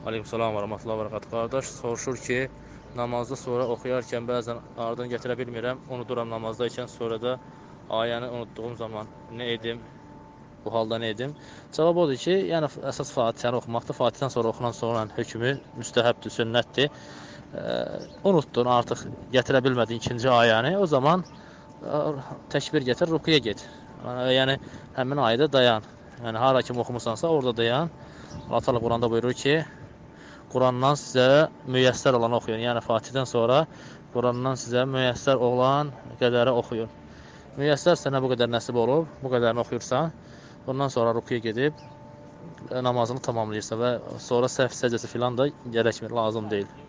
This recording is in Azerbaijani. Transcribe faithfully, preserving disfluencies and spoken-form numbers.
Aleykümselam və rəhmətullah və bərəkət. Qardaş soruşur ki, namazda sonra oxuyarkən bəzən ardını gətirə bilmirəm, unuduram namazdaykən, sonra da ayəni unutduğum zaman nə edim, bu halda nə edim? Cavab odur ki, yəni əsas Fatihəni oxumaqdır. Fatihdən sonra oxunan sonra hökmü müstəhəbdir, sünnətdir. E, unuttun, artıq gətirə bilmədin ikinci ayəni, o zaman təkbir gətir, rukuya get. Yəni həmin ayədə dayan. Yəni hara kimi oxumusansa orada dayan. Allah Təala Quranda buyurur ki, Qurandan sizə müyəssər olanı oxuyun. Yəni Fatihdən sonra Qurandan sizə müyəssər olan qədəri oxuyun. Müyəssər sənə bu qədər nəsib olub, bu qədərini oxuyursan, bundan sonra rukuya gedib namazını tamamlayırsan və sonra səhv səcdəsi filan da gərəkmir, lazım deyil.